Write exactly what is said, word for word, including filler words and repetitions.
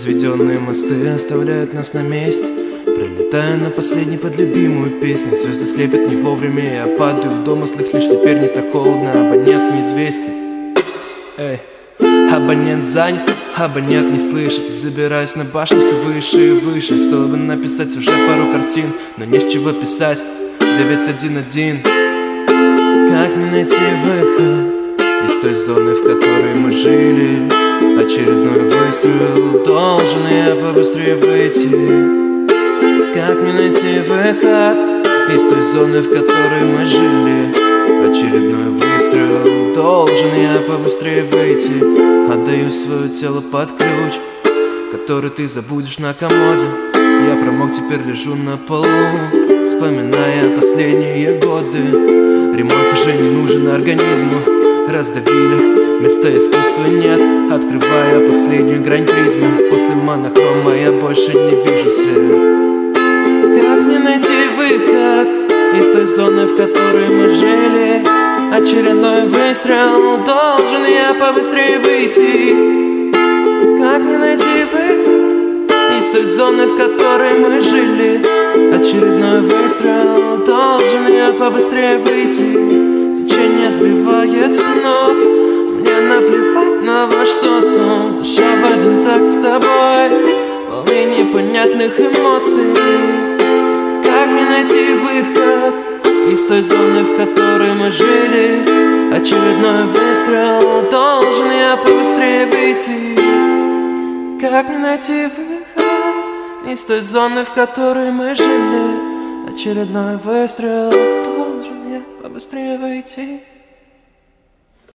Возведенные мосты оставляют нас на месте. Прилетаю на последний под любимую песню. Звезды слепят не вовремя, я падаю в домыслах. Лишь теперь не так холодно, абонент неизвестен. Эй, абонент занят, абонент не слышит. Забираюсь на башню все выше и выше. Стоило бы написать уже пару картин, но не с чего писать. девять один один. Как мне найти выход из той зоны, в которой мы жили? Очередной выстрел, должен я побыстрее выйти. Как мне найти выход из той зоны, в которой мы жили? Очередной выстрел, должен я побыстрее выйти. Отдаю свое тело под ключ, который ты забудешь на комоде. Я промок, теперь лежу на полу, вспоминая последние годы. Ремонт уже не нужен организму. Раздавили, места искусства нет. Открывая последнюю грань призмы, после монохрома я больше не вижу свет. Как мне найти выход из той зоны, в которой мы жили? Очередной выстрел, должен я побыстрее выйти. Как мне найти выход из той зоны, в которой мы жили? Очередной выстрел, должен я побыстрее выйти. Течение сбивает с ног, мне наплевать на ваш социум. Душа в один такт с тобой, полный непонятных эмоций. Как мне найти выход из той зоны, в которой мы жили? Очередной выстрел, должен я побыстрее выйти. Как мне найти выход из той зоны, в которой мы жили? Очередной выстрел, должен я побыстрее выйти.